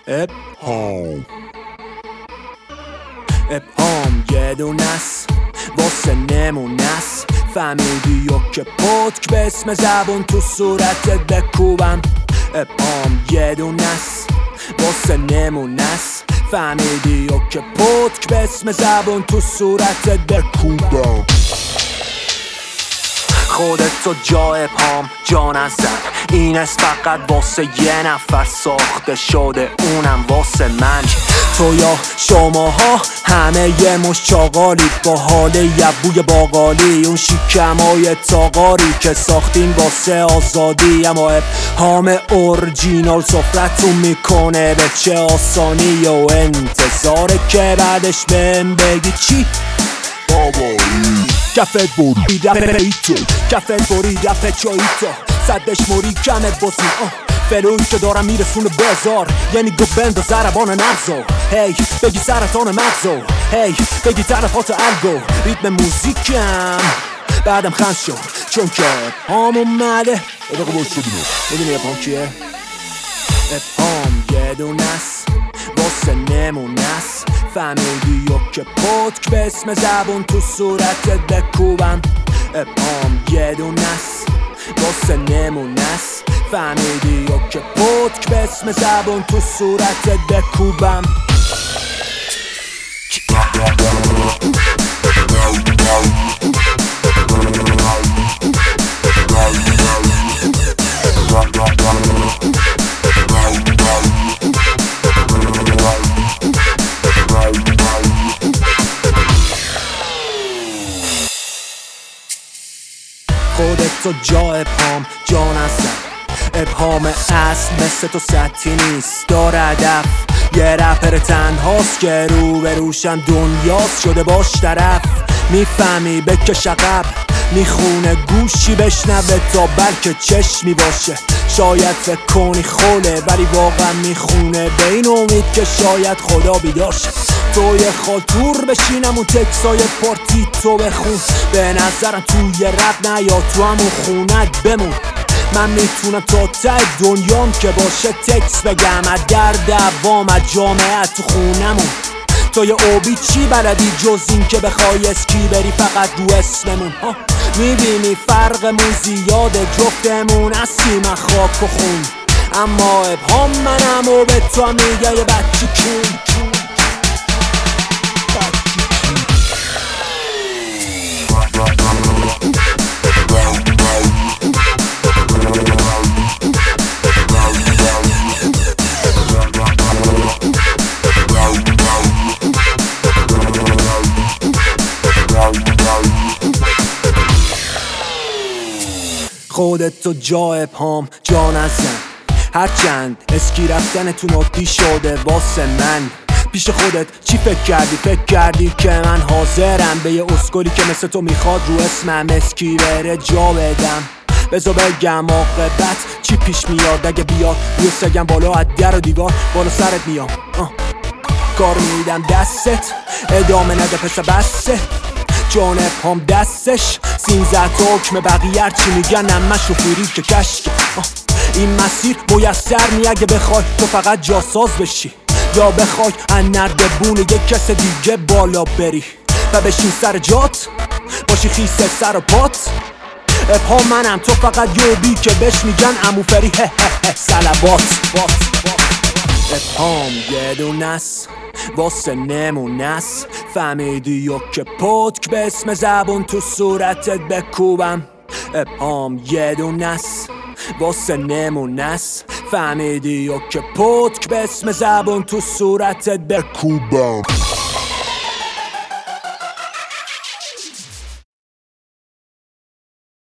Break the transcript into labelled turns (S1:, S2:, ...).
S1: ابهام یه دونست واسه نمونست، فهمیدی یا که پتک به اسم زبون تو صورتت بکوبم. ابهام یه دونست واسه نمونست، فهمیدی یا که پتک به اسم زبون تو صورتت بکوبم. خودت تو جا ابهام جا نزد، این است فقط واسه یه نفر ساخته شده، اونم واسه من. تو یا شماها همه یه مش چاقالی، با حال یبوی باقالی، اون شیکمای تاقاری که ساختین واسه آزادی. اما ابهام اورجینال سفرتون میکنه به چه آسانی و انتظاره که بعدش بهم بگی چی؟ کفت بوری رفیتو، کفت بوری رفیتو، صدش موری کمه بازی فلوی که دارم میرسونه بازار، یعنی گو بند و زربان نغزو. هی بگی سرطان مغزو، هی بگی طرفات الگو، ریتم موزیکم بعدم خند شد چون که ابهام اومده. اداقه باید شدیم میدونی ابهام چیه؟ ابهام یه دونست واسه نمونست، فهمیدی یا که پتک به اسم زبون تو صورتت بکوبم. ابهام یه دونست واسه نمونست، فهمیدی یا که پتک به اسم زبون تو صورتت بکوبم. خودت تو جا ابهام جا نزد، ابهام اصل مثل تو سطحی نیست، داره هدف. یه رپر تنهاست که رو به روشم دنیاست، شده باش طرف. میفهمی بکش عقب، میخونه گوشی بشنوه تا بلکه چشمی باشه. شاید فکر کنی خوله ولی واقعا میخونه، به این امید که شاید خدا بیدار شه. تو یه خالتور بشینم اون تکسای پارتی تو بخون، به نظرم توی رپ نه یا تو همون خونت بمون. من میتونم تا ته دنیام که باشه تکس بگم، در دوام از جامعه تو خونمون. تو یه اوبی چی بلدی جز این که بخوای اسکی بری فقط رو اسممون؟ میبینی فرقمون زیاده، جفتمون هستیم از خاک و خون، اما ابهام منم و به تو میگه یه بچه کون. خودت تو جا ابهام جا نزن، هرچند اسکی رفتن تو نوتی شده واسه من. پیش خودت چی فکر کردی که من حاضرم به یه اسکولی که مثل تو میخواد رو اسمم اسکی بره جا بدم؟ بذار بگم عاقبت چی پیش میاد اگه بیاد روی سگم بالا از در و دیوار بالا سرت میام. کار میدم دستت ادامه نده پس بسه، جان ابهام دستش سین زد حکم بقیه هرچی میگن همه شوفیری که کشک. این مسیر میسر نی اگه بخوای تو فقط جاساز بشی، یا بخوای ان نردبون یک کس دیگه بالا بری و بشین سر جات باشی خیسه سر و پات. ابهام منم تو فقط یوبی که بهش میگن عمو فری سلوات. ابهام یه دونست واسه نمونست، فهمیدی یا که پتک به اسم زبون تو صورتت بکوبم. ابهام یه دونست واسه نمونست، فهمیدی یا که پتک به اسم زبون تو صورتت بکوبم.